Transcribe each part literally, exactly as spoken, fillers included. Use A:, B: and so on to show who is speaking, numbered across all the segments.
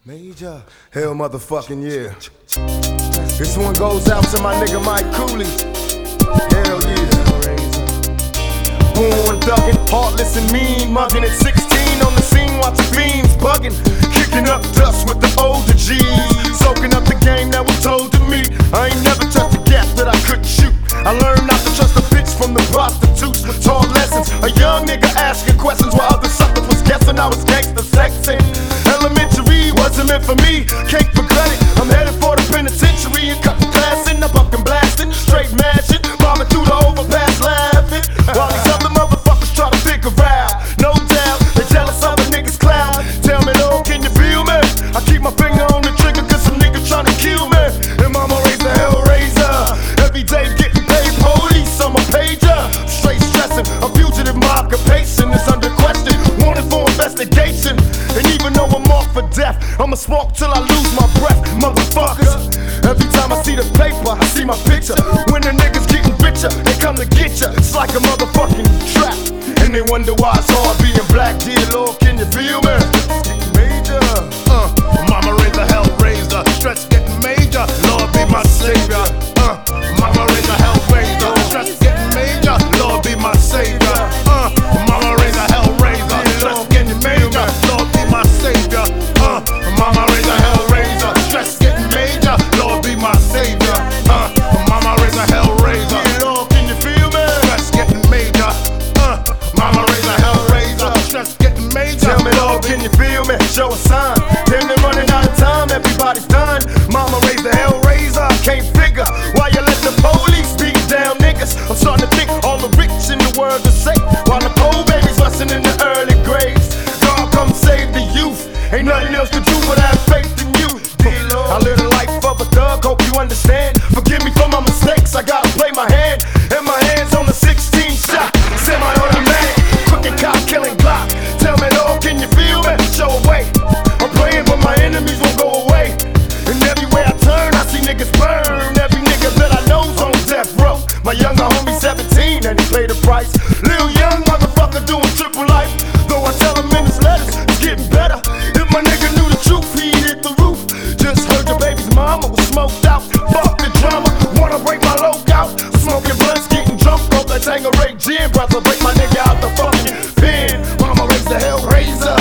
A: Major. Hell motherfucking yeah. This one goes out to my nigga Mike Cooley. Hell yeah. Born ducking, heartless and mean, mugging at sixteen on the scene, watching fiends bugging, kicking up dust with the older G's, soaking up the game that was told to me. I ain't never touched a gap that I couldn't shoot. I learned not to trust a bitch from the prostitutes. Taught lessons, a young nigga asking questions while other suckers was guessing I was gangster sexy. Elementary wasn't meant for me, cake for credit. I'm headed for the penitentiary and cutting glass in, I'm fucking blasting, straight mashing, bombing through the overpass laughing, while these other motherfuckers try to pick a route. No doubt, they jealous of a nigga's cloud. Tell me though, can you feel me? I keep my finger on the trigger cause some niggas trying to kill me. And mama raised a hellraiser, every day getting paid police on my pager. Straight stressing, a fugitive, my occupation is under question, wanted for investigation. And even though I'm off for death, I'ma smoke till I lose my breath, motherfuckers. Every time I see the paper, I see my picture. When the niggas getting richer, they come to get ya. It's like a motherfucking trap, and they wonder why it's hard being black. Dear Lord, can you feel me? Major.
B: Uh, mama raised a hellraiser, stress getting major. Lord be my savior. Uh, mama raised a hellraiser, stress getting major. Lord be my savior. Uh, mama raised a hellraiser, stress getting major. Lord be my savior. Uh, mama raised a hellraiser, stress getting major. Lord be my savior. Uh, mama raised a hellraiser.
A: Lord, can you feel me?
B: Stress getting major. Uh, mama raised a hellraiser, stress getting major.
A: Tell me, Lord, can you feel me? Show a sign. Damn, they're running out of time, everybody's done. Mama raised the hellraiser, I can't figure why you let the police beat down niggas. I'm starting to think all the rich in the world are safe, while the poor babies busting in the early grades. God, come save the youth. Ain't nothing else to do but have faith in you. I live the life of a thug, hope you understand. Forgive me for my mistakes, I gotta play my hand. And my hands on the sixteen shot, semi-automatic, crooked cop killing Glock. Tell me, Lord, can you feel me? Show a way. I'm praying but my enemies won't go away. And everywhere I turn, I see niggas burn. Every nigga that I know's on death row. My younger homie seventeen and he paid the price. Little young motherfucker doing triple life. Though I tell him in his letters, it's getting better. If my nigga knew the truth, he'd hit the roof. Just heard your baby's mama was smoked out. Fuck the drama, wanna break my logout. Smoking blunts, getting drunk off that Tangeray gin. Brother, break my nigga out the fucking pen. Mama raised the hellraiser.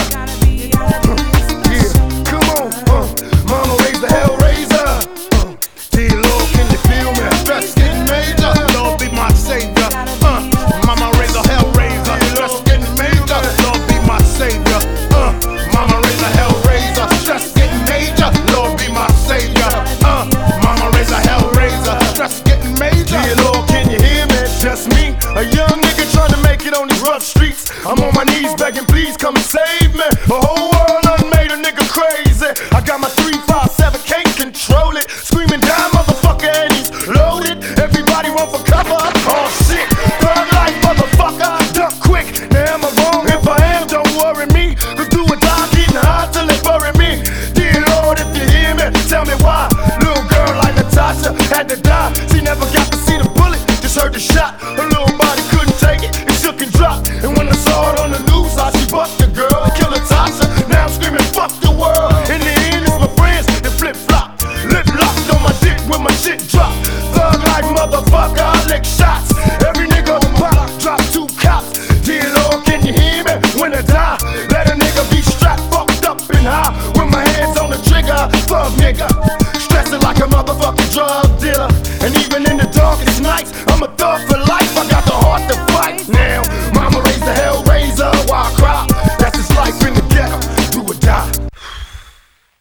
A: Yeah, come on, uh, mama raised the hellraiser. Uh,
B: Dear Lord, can you feel me? Stress getting major. Lord be my savior. Uh, mama raised a hellraiser. Stress getting major. Lord be my savior. Uh, mama raised a hellraiser. Stress getting major. Lord be my savior. Uh, mama raised a hellraiser. Stress getting major.
A: Dear Lord, can you hear me? It's just me, a young nigga trying to make it on these rough streets. I'm on my knees begging, please come and save me. The whole world done made a nigga crazy. I got my three five seven, can't control it. Screaming down, motherfucker, and he's loaded. Everybody run for cover. Oh shit, thug life, motherfucker. Duck quick. Now am I wrong? If I am, don't worry me. Cause do or die, getting high till they bury me. Dear Lord, if you hear me, tell me why. Little girl like Natasha had to die. She never got to see the bullet, just heard the shot. Her little body couldn't take it, it shook and dropped. And when I saw it on the news, I she bucked the girl and killed Natasha. Now I'm screaming, fuck the world. In the end, it's my friends that flip flop. Lip locked on my dick when my shit drop. Thug life, motherfucker, I lick shots. Every nigga on my block drop two cops. Dear Lord, can you hear me? When I die, let a nigga be strapped, fucked up and high. With my hands on the trigger, thug nigga. Stressing like a motherfucking drug dealer. And even in the darkest nights, I'm a thug for life.